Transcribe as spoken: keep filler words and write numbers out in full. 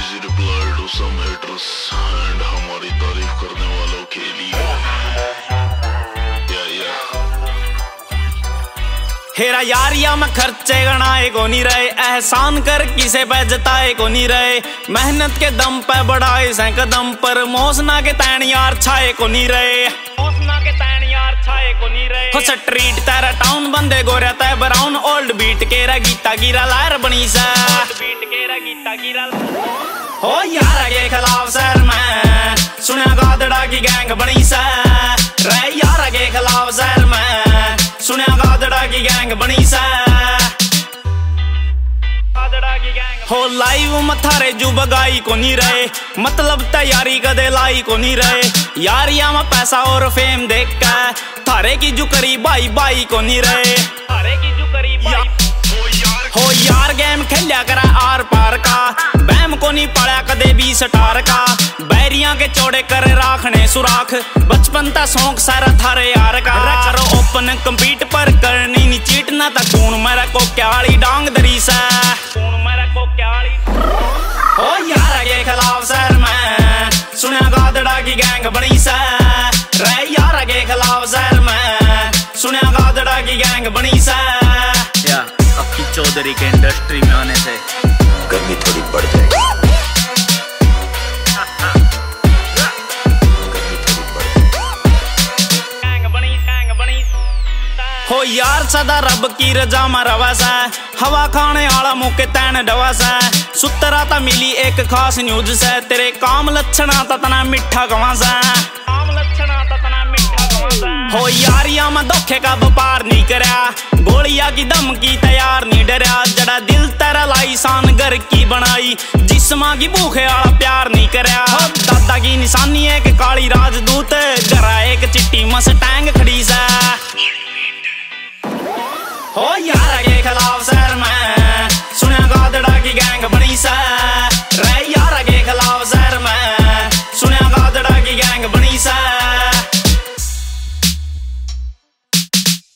easy reply to some haters and हमारी तारीफ करने वालों के लिए yeah, yeah. हेरा यारिया में खर्चे गणाए को नहीं रहे, एहसान कर किसे पे जताए को नहीं रहे, मेहनत के दम पे बढ़ाए से कदम पर मौसना के तैन यार छाए को नहीं रहे, मौसना के तैन यार छाए को नहीं रहे। हो स्ट्रीट तेरा टाउन बंदे गोरा तय ब्राउन ओल्ड बीट के रा गीता गिरा लहर बनी सा, ओल्ड बीट के रा गीता गिरा हो यार के खिलाफ सर में सुना गादड़ा की गैंग बनी सा, रे यार के खिलाफ सर में सुना गादड़ा की गैंग बनी सा, गादड़ा की गैंग हो लाइव मथारे जू बगाई को नहीं रहे, मतलब तैयारी कदे लाई को नहीं रहे, यारिया में पैसा और फेम देख के थारे की जू करी बाई बाई को नहीं रहे, थारे की जू करी बाई हो यार गेम खेलिया करा आर पार का, बैम को नहीं पड़ा कदे भी सटार का, बैरियां के चौड़े करे राखने सुराख, बचपन ता शौक सारा थारे यार का, करो ओपन कम्पीट पर करनी नी चीट ना ता खून मेरा को क्याली डांग दरी सा, खून मेरा को क्याली हो यार के खिलाफ सर में सुना गादड़ा की गैंग बनी सा, रे यार के खिलाफ सर में सुना गादड़ा की गैंग बनी सा। अक्की चौधरी के इंडस्ट्री में आने से गर्मी थोड़ी बढ़ जाएगी, हो यार सदा रब की रजा में रवासा, हवा खाने आला मुके तैन डवासा, सुतरा ता मिली एक खास न्यूज से, तेरे काम लक्षणा ता तना मिठा गवासा, काम लक्षणा ता तना मिठा गवासा। हो यारिया में धोखे का व्यापार नहीं करया, गोलियां की दम की तैयार नहीं डरया, जड़ा दिल तेरा लाई शान घर की बनाई, जिस्मा की भूखे आला प्यार नहीं करया, दादा की निशानी एक काली राजदूत, जरा एक चिट्टी मस्टैंग